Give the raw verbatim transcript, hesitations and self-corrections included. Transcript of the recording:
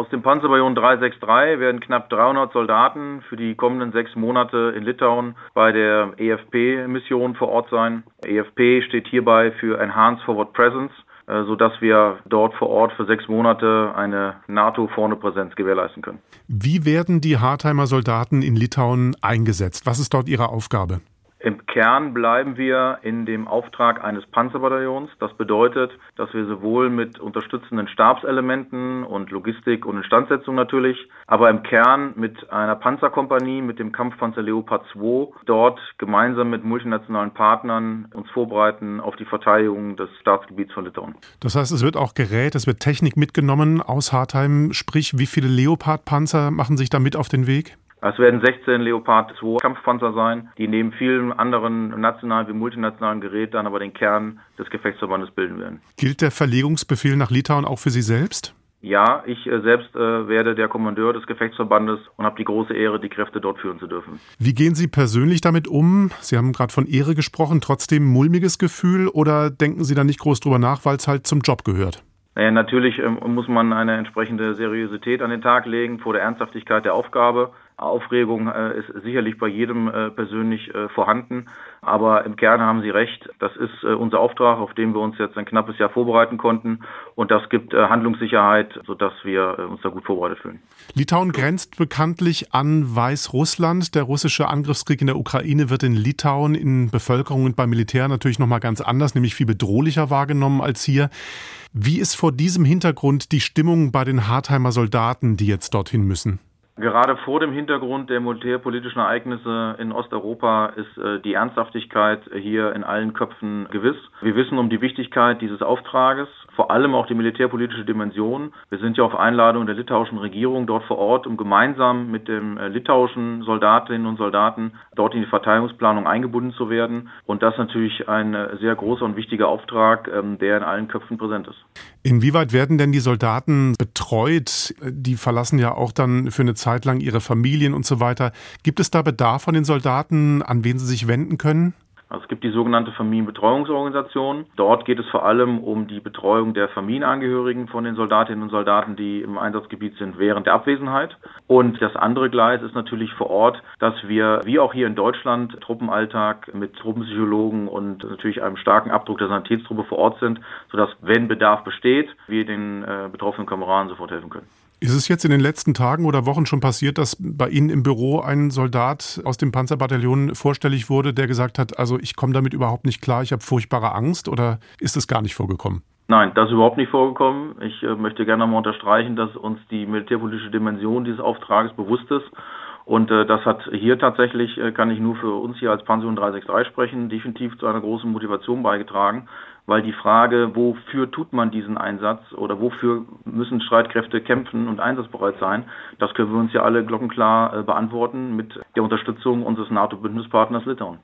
Aus dem Panzerbataillon drei sechs drei werden knapp dreihundert Soldaten für die kommenden sechs Monate in Litauen bei der E F P-Mission vor Ort sein. E F P steht hierbei für Enhanced Forward Presence, sodass wir dort vor Ort für sechs Monate eine NATO-Vorne-Präsenz gewährleisten können. Wie werden die Hartheimer Soldaten in Litauen eingesetzt? Was ist dort ihre Aufgabe? Im Kern bleiben wir in dem Auftrag eines Panzerbataillons. Das bedeutet, dass wir sowohl mit unterstützenden Stabselementen und Logistik und Instandsetzung natürlich, aber im Kern mit einer Panzerkompanie, mit dem Kampfpanzer Leopard zwei, dort gemeinsam mit multinationalen Partnern uns vorbereiten auf die Verteidigung des Staatsgebiets von Litauen. Das heißt, es wird auch Gerät, es wird Technik mitgenommen aus Hartheim. Sprich, wie viele Leopard-Panzer machen sich da mit auf den Weg? Es werden sechzehn Leopard zwei Kampfpanzer sein, die neben vielen anderen nationalen wie multinationalen Geräten dann aber den Kern des Gefechtsverbandes bilden werden. Gilt der Verlegungsbefehl nach Litauen auch für Sie selbst? Ja, ich äh, selbst äh, werde der Kommandeur des Gefechtsverbandes und habe die große Ehre, die Kräfte dort führen zu dürfen. Wie gehen Sie persönlich damit um? Sie haben gerade von Ehre gesprochen, trotzdem mulmiges Gefühl, oder denken Sie da nicht groß drüber nach, weil es halt zum Job gehört? Naja, natürlich ähm, muss man eine entsprechende Seriosität an den Tag legen vor der Ernsthaftigkeit der Aufgabe. Aufregung äh, ist sicherlich bei jedem äh, persönlich äh, vorhanden, aber im Kern haben Sie recht. Das ist äh, unser Auftrag, auf den wir uns jetzt ein knappes Jahr vorbereiten konnten, und das gibt äh, Handlungssicherheit, sodass wir äh, uns da gut vorbereitet fühlen. Litauen grenzt bekanntlich an Weißrussland. Der russische Angriffskrieg in der Ukraine wird in Litauen in Bevölkerung und beim Militär natürlich nochmal ganz anders, nämlich viel bedrohlicher wahrgenommen als hier. Wie ist vor diesem Hintergrund die Stimmung bei den Hartheimer Soldaten, die jetzt dorthin müssen? Gerade vor dem Hintergrund der militärpolitischen Ereignisse in Osteuropa ist äh, die Ernsthaftigkeit hier in allen Köpfen gewiss. Wir wissen um die Wichtigkeit dieses Auftrages, vor allem auch die militärpolitische Dimension. Wir sind ja auf Einladung der litauischen Regierung dort vor Ort, um gemeinsam mit den äh, litauischen Soldatinnen und Soldaten dort in die Verteidigungsplanung eingebunden zu werden. Und das ist natürlich ein äh, sehr großer und wichtiger Auftrag, ähm, der in allen Köpfen präsent ist. Inwieweit werden denn die Soldaten betreut? Die verlassen ja auch dann für eine Zeit lang ihre Familien und so weiter. Gibt es da Bedarf von den Soldaten, an wen sie sich wenden können? Also es gibt die sogenannte Familienbetreuungsorganisation. Dort geht es vor allem um die Betreuung der Familienangehörigen von den Soldatinnen und Soldaten, die im Einsatzgebiet sind während der Abwesenheit. Und das andere Gleis ist natürlich vor Ort, dass wir, wie auch hier in Deutschland, Truppenalltag mit Truppenpsychologen und natürlich einem starken Abdruck der Sanitätstruppe vor Ort sind, sodass, wenn Bedarf besteht, wir den äh, betroffenen Kameraden sofort helfen können. Ist es jetzt in den letzten Tagen oder Wochen schon passiert, dass bei Ihnen im Büro ein Soldat aus dem Panzerbataillon vorstellig wurde, der gesagt hat, also ich komme damit überhaupt nicht klar, ich habe furchtbare Angst, oder ist es gar nicht vorgekommen? Nein, das ist überhaupt nicht vorgekommen. Ich äh, möchte gerne nochmal unterstreichen, dass uns die militärpolitische Dimension dieses Auftrages bewusst ist. Und äh, das hat hier tatsächlich, äh, kann ich nur für uns hier als Panzerung drei sechs drei sprechen, definitiv zu einer großen Motivation beigetragen. Weil die Frage, wofür tut man diesen Einsatz oder wofür müssen Streitkräfte kämpfen und einsatzbereit sein, das können wir uns ja alle glockenklar äh, beantworten mit der Unterstützung unseres NATO-Bündnispartners Litauen.